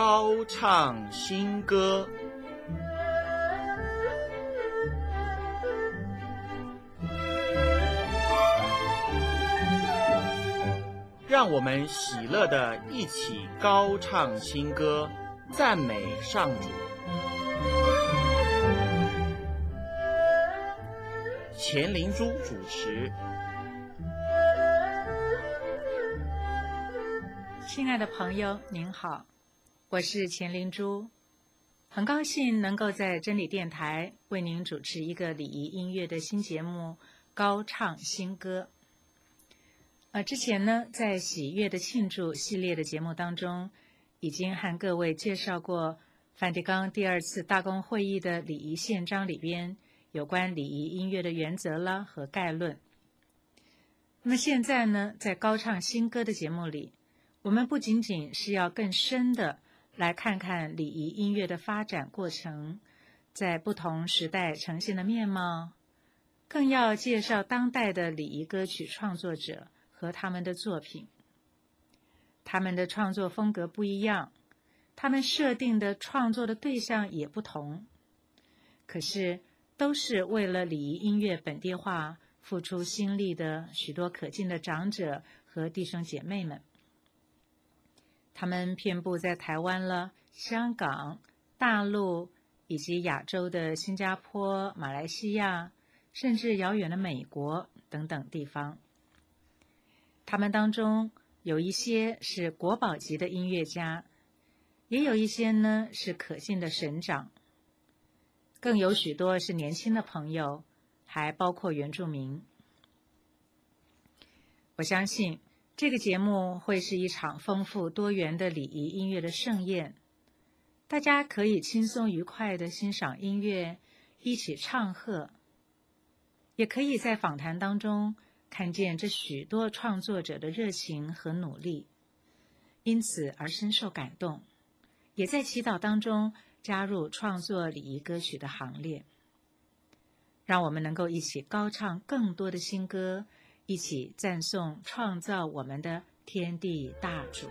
高唱新歌。让我们喜乐地一起高唱新歌，赞美上主。钱灵珠主持。 亲爱的朋友您好，我是钱灵珠，很高兴能够在真理电台为您主持一个礼仪音乐的新节目高唱新歌。之前呢，在喜悦的庆祝系列的节目当中，已经和各位介绍过梵蒂冈第2次大公会议的礼仪宪章里边有关礼仪音乐的原则啦和概论。那么现在呢，在高唱新歌的节目里，我们不仅仅是要更深的来看看礼仪音乐的发展过程，在不同时代呈现的面貌，更要介绍当代的礼仪歌曲创作者和他们的作品。他们的创作风格不一样，他们设定的创作的对象也不同，可是都是为了礼仪音乐本地化付出心力的许多可敬的长者和弟兄姐妹们。他们遍布在台湾了、香港、大陆以及亚洲的新加坡、马来西亚，甚至遥远的美国等等地方。他们当中有一些是国宝级的音乐家，也有一些呢是可信的神长，更有许多是年轻的朋友，还包括原住民。我相信这个节目会是一场丰富多元的礼仪音乐的盛宴，大家可以轻松愉快地欣赏音乐，一起唱和，也可以在访谈当中看见这许多创作者的热情和努力，因此而深受感动，也在祈祷当中加入创作礼仪歌曲的行列。让我们能够一起高唱更多的新歌，一起赞颂创造我们的天地大主。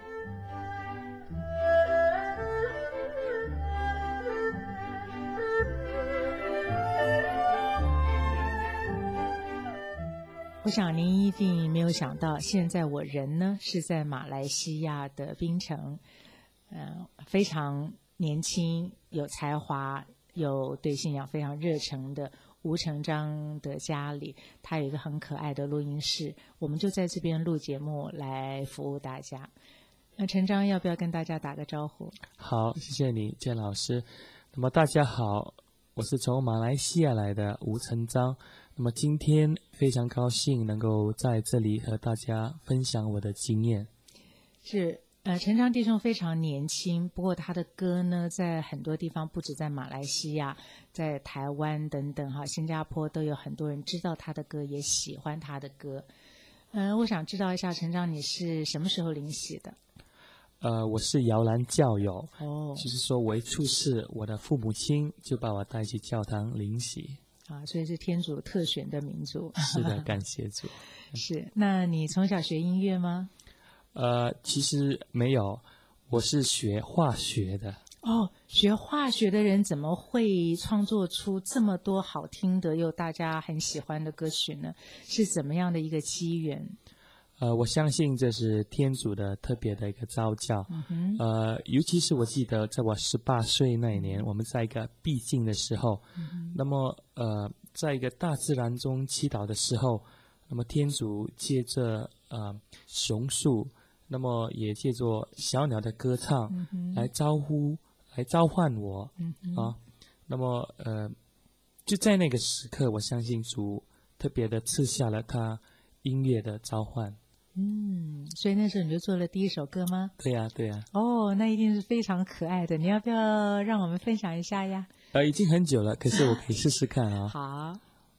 我想您一定没有想到，现在我人呢是在马来西亚的槟城，非常年轻、有才华、有对信仰非常热诚的吴成章的家里，他有一个很可爱的录音室，我们就在这边录节目来服务大家。那成章要不要跟大家打个招呼？ 好，谢谢你，建老师。那么大家好，我是从马来西亚来的吴成章。那么今天非常高兴能够在这里和大家分享我的经验。 是。成章弟兄非常年轻，不过他的歌呢，在很多地方，不止在马来西亚，在台湾等等新加坡都有很多人知道他的歌，也喜欢他的歌。我想知道一下，成章你是什么时候领洗的？ 我是摇篮教友。 哦， 就是说我一出世，我的父母亲就把我带去教堂领洗。 所以是天主特选的民族。 是的，感谢主。 是，那你从小学音乐吗？ 其实没有，我是学化学的。 哦，学化学的人怎么会创作出这么多好听的又大家很喜欢的歌曲呢？是怎么样的一个机缘？ 我相信这是天主的特别的一个召叫。尤其是我记得在我18岁那一年，我们在一个闭境的时候，那么在一个大自然中祈祷的时候，那么天主借着熊树，那么也借着小鸟的歌唱，来召唤我。那么就在那个时刻，我相信主特别的赐下了他音乐的召唤。 所以那时候你就做了第一首歌吗？ 对呀，对呀。 哦，那一定是非常可爱的，你要不要让我们分享一下呀？ 已经很久了，可是我可以试试看啊。 好。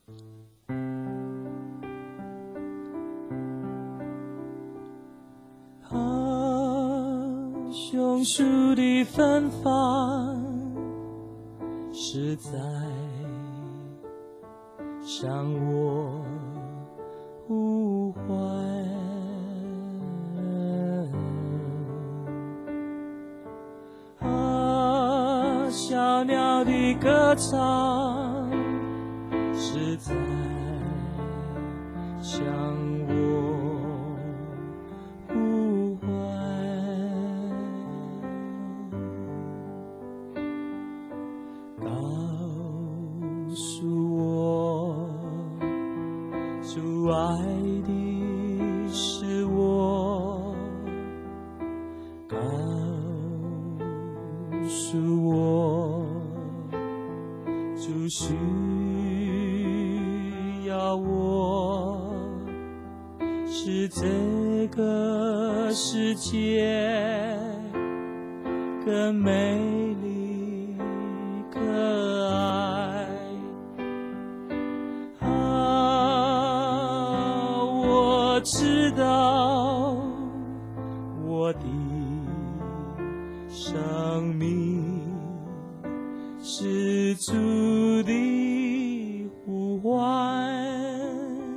熊树的芬芳是在向我呼唤，啊， 小鸟的歌唱，是在向我呼唤。告诉我，主爱的是我，告诉我，主需要我，是这个世界更美丽可爱。我知道我的生命是主的呼唤。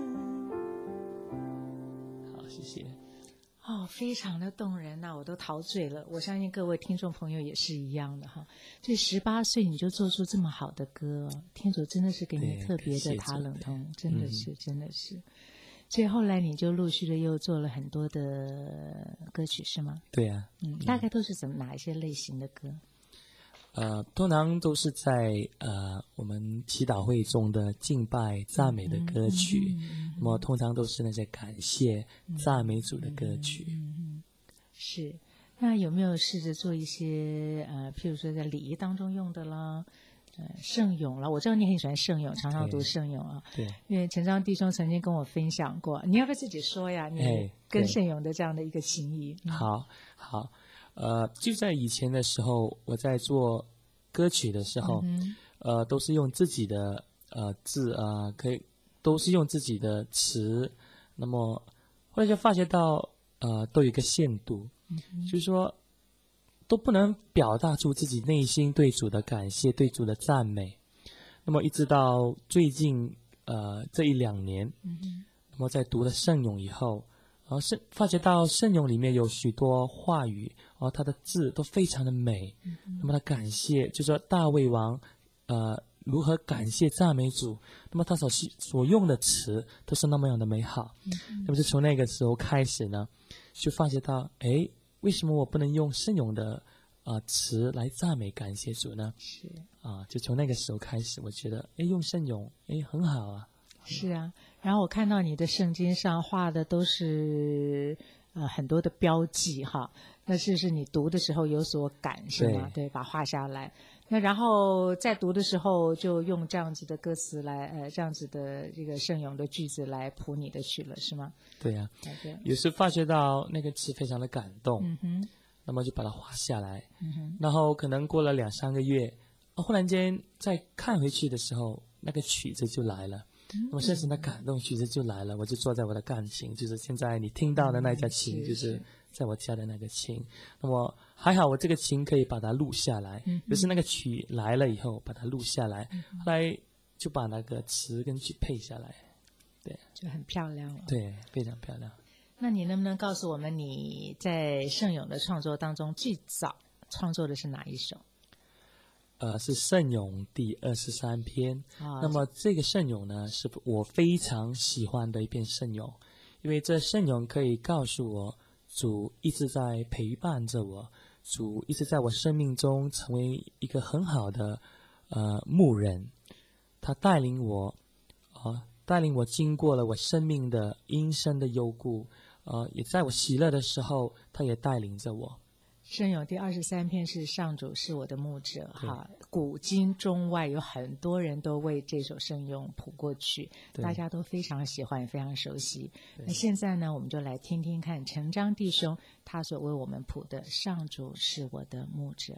好，谢谢。 非常的动人呐，我都陶醉了。我相信各位听众朋友也是一样的哈。这18岁你就做出这么好的歌，天主真的是给你特别的塔冷通，真的是，真的是。所以后来你就陆续的又做了很多的歌曲，是吗？ 对啊。 大概都是哪一些类型的歌？ 通常都是在我们祈祷会中的敬拜赞美的歌曲，那么通常都是那些感谢赞美主的歌曲。 是。那有没有试着做一些譬如说在礼仪当中用的啦，圣咏啦？我知道你很喜欢圣咏，常常读圣咏啊。 对。 因为陈章弟兄曾经跟我分享过，你要不要自己说呀？你跟圣咏的这样的一个情谊。 好。就在以前的时候，我在做歌曲的时候，都是用自己的字都是用自己的词，那么后来就发觉到都有一个限度，就是说都不能表达出自己内心对主的感谢、对主的赞美。那么一直到最近这1-2年，那么在读了圣咏以后，发觉到圣咏里面有许多话语，他的字都非常的美。那么他感谢，就是说大卫王如何感谢赞美主，那么他所用的词都是那么样的美好。那么就从那个时候开始呢，就发觉到为什么我不能用圣咏的词来赞美感谢主呢？ 是就从那个时候开始，我觉得用圣咏很好啊。 是啊，然后我看到你的圣经上画的都是很多的标记哈，那是不是你读的时候有所感是吗？对，把它画下来。那然后在读的时候就用这样子的歌词来这样子的这个圣咏的句子来谱你的曲了是吗？ 对啊。有时发觉到那个词非常的感动，那么就把它画下来，然后可能过了2-3个月，忽然间再看回去的时候，那个曲子就来了。那么深深的感动，曲子就来了。我就坐在我的钢琴，就是现在你听到的那架琴，就是在我家的那个琴。那么还好，我这个琴可以把它录下来，就是那个曲来了以后把它录下来，后来就把那个词跟曲配下来，对， 就很漂亮了。 对，非常漂亮。 那你能不能告诉我们，你在圣咏的创作当中最早创作的是哪一首？ 是圣咏第23篇。那么这个圣咏呢，是我非常喜欢的一篇圣咏，因为这圣咏可以告诉我，主一直在陪伴着我，主一直在我生命中成为一个很好的牧人，他带领我经过了我生命的阴深的幽谷，也在我喜乐的时候，他也带领着我。 圣咏第23篇是上主是我的牧者哈，古今中外有很多人都为这首圣咏谱过去，大家都非常喜欢，非常熟悉。那现在呢，我们就来听听看陈章弟兄他所为我们谱的上主是我的牧者。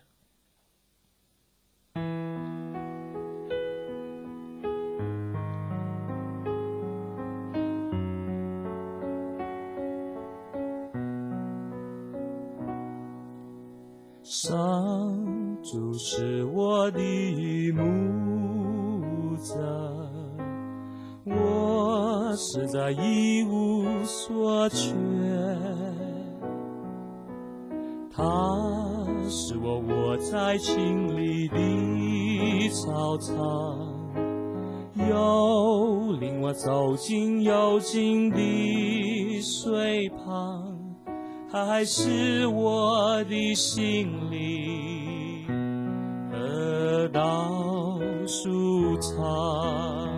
上主是我的牧者，我实在一无所缺。他是我窝在清丽的操场，又令我走进幽静的水旁，还是我的心里得到舒畅。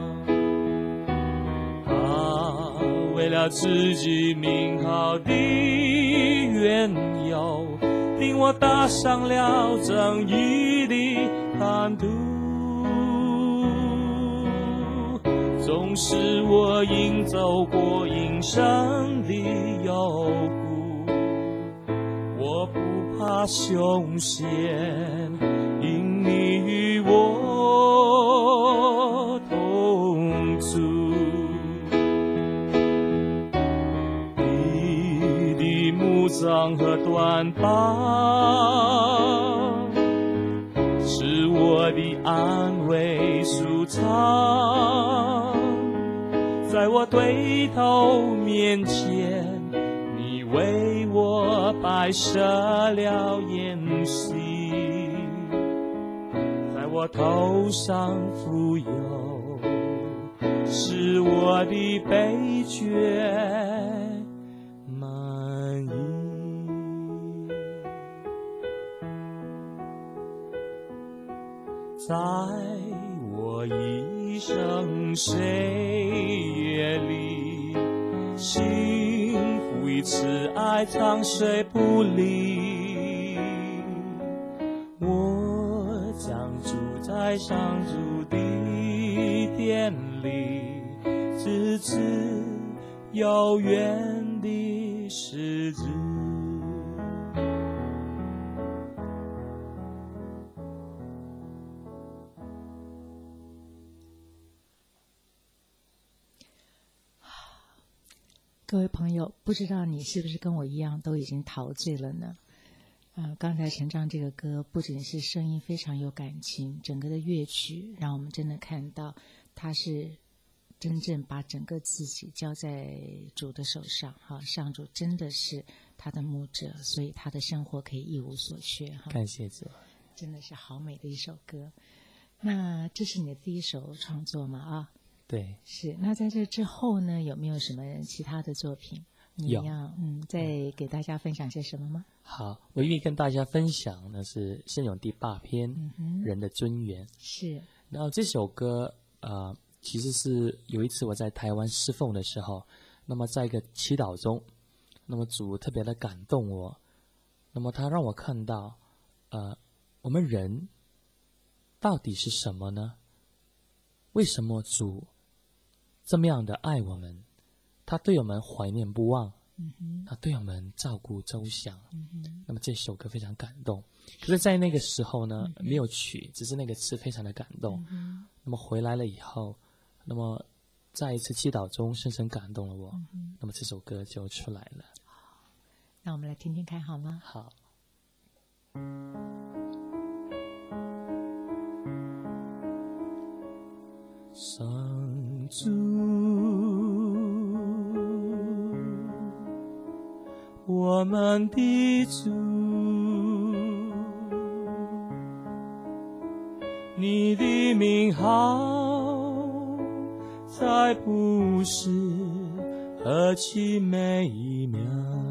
为了自己名号的缘由，令我搭上了正义的坦途。纵使我应走过阴森的幽谷，我不怕凶险，因你与我同住。墓葬和短袍是我的安慰舒畅，在我对头面前，你为我摆设了筵席，在我头上浮游，使我的悲觉在我一生岁月里，幸福与慈爱长随不离。我将住在上主的殿里，直至有缘的时至。 各位朋友，不知道你是不是跟我一样都已经陶醉了呢？刚才陈唱这个歌不仅是声音非常有感情，整个的乐曲让我们真的看到他是真正把整个自己交在主的手上，上主真的是他的牧者，所以他的生活可以一无所缺。 感谢主， 真的是好美的一首歌。那这是你的第一首创作吗？ 对， 是。那在这之后呢，有没有什么其他的作品？你要再给大家分享些什么吗？ 好，我愿意跟大家分享的是圣咏第8篇《人的尊严》。 是。 然后这首歌其实是有一次我在台湾侍奉的时候，那么在一个祈祷中，那么主特别的感动我，那么他让我看到我们人到底是什么呢？为什么主这么样的爱我们？他对我们怀念不忘，他对我们照顾周详。那么这首歌非常感动。可是在那个时候呢，没有曲，只是那个词非常的感动。那么回来了以后，那么在一次祈祷中深深感动了我。那么这首歌就出来了。 那我们来听听看好吗？ 好。上主，我们的主，你的名号在普世何其美妙，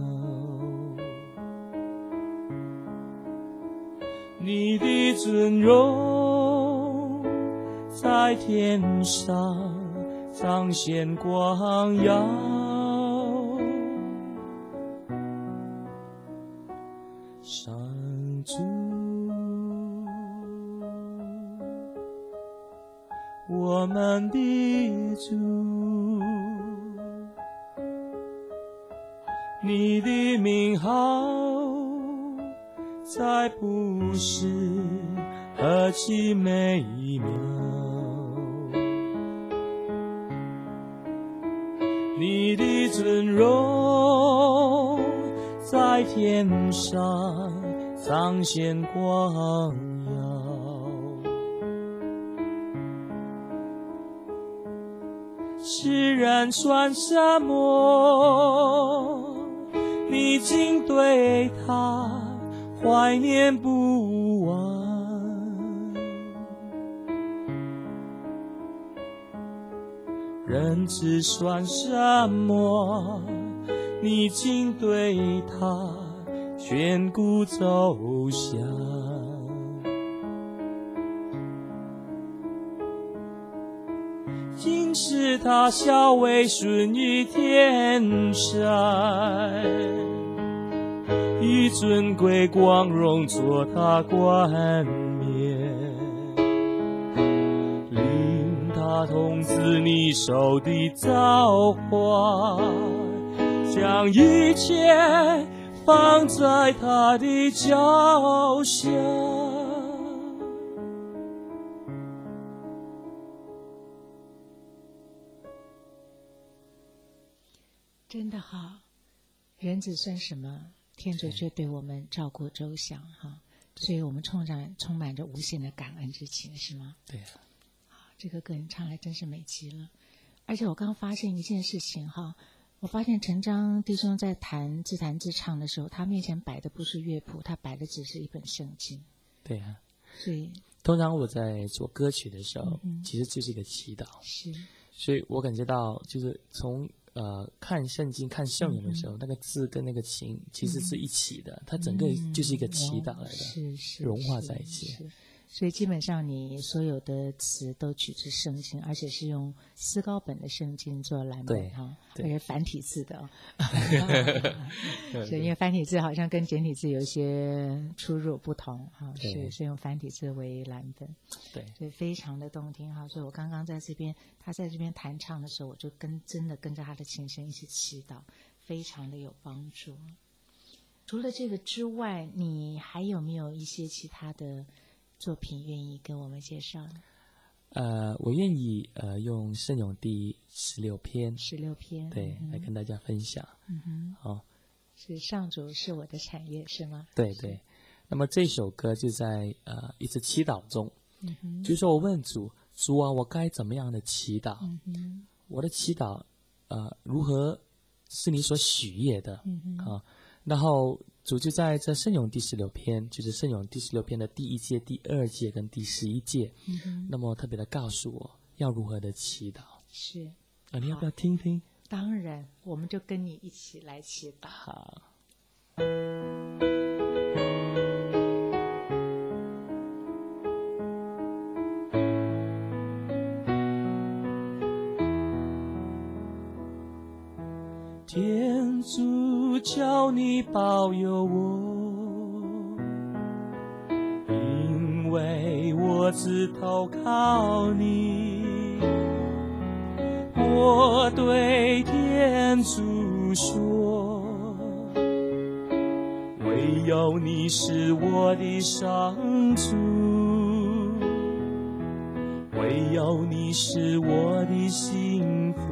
你的尊荣在天上彰显光耀，上主，我们的主，你的名号在普世何其美妙，你的尊荣在天上彰显光耀，世人算什么？你竟对他怀念不完。人只算什么？你竟对他眷顾走向。竟使他小为顺于天山，以尊贵光荣做他冠冕，令他童子你手的造化，将一切放在他的脚下。 真的好，人子算什么？天主却对我们照顾周详哈，所以我们充满着无限的感恩之情，是吗？ 对啊。 这个歌你唱来真是美极了。而且我刚发现一件事情哈，我发现陈章弟兄在自弹自唱的时候，他面前摆的不是乐谱，他摆的只是一本圣经。 对啊。 所以通常我在做歌曲的时候，其实就是一个祈祷。 是。所以我感觉到，就是从看圣经、看圣咏的时候，那个字跟那个情其实是一起的，它整个就是一个祈祷来的， 是融化在一起。 所以基本上你所有的词都取自圣经，而且是用思高本的圣经做蓝本哈，而且繁体字的哦。所以因为繁体字好像跟简体字有一些出入不同哈，是用繁体字为蓝本。 对， 所以非常的动听哈。所以我刚刚在这边，他在这边弹唱的时候，我就真的跟着他的琴声一起祈祷，非常的有帮助。除了这个之外，你还有没有一些其他的作品愿意跟我们介绍呢？ 我愿意用圣咏第16篇对，来跟大家分享。 是上主是我的产业是吗？ 对对。那么这首歌就在一次祈祷中，就是说我问主啊，我该怎么样的祈祷？我的祈祷如何是你所喜悦的？然后主就在这圣咏第16篇，就是圣咏第16篇的第1节、第2节跟第11节，那么特别的告诉我要如何的祈祷。 是你要不要听听？ 当然，我们就跟你一起来祈祷。 好。天主叫你保佑我，因为我只投靠你。我对天主说，唯有你是我的上主，唯有你是我的幸福。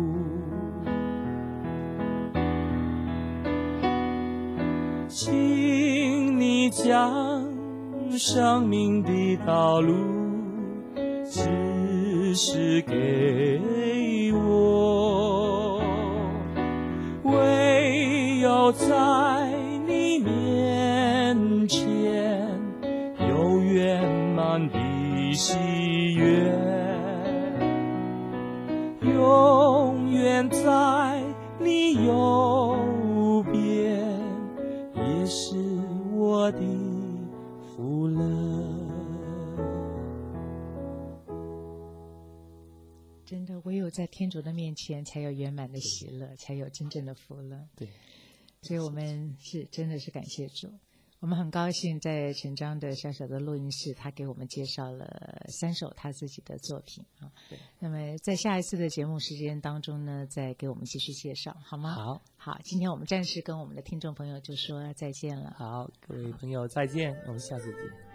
请你将生命的道路指示给我，唯有在你面前有圆满的喜悦，永远在你右边，也是我的福乐。 真的，唯有在天主的面前，才有圆满的喜乐，才有真正的福乐。 对， 所以我们真的是感谢主。我们很高兴在陈章的小小的录音室，他给我们介绍了3首他自己的作品啊。那么在下一次的节目时间当中呢，再给我们继续介绍，好吗？好，今天我们暂时跟我们的听众朋友就说再见了。 好，各位朋友再见，我们下次见。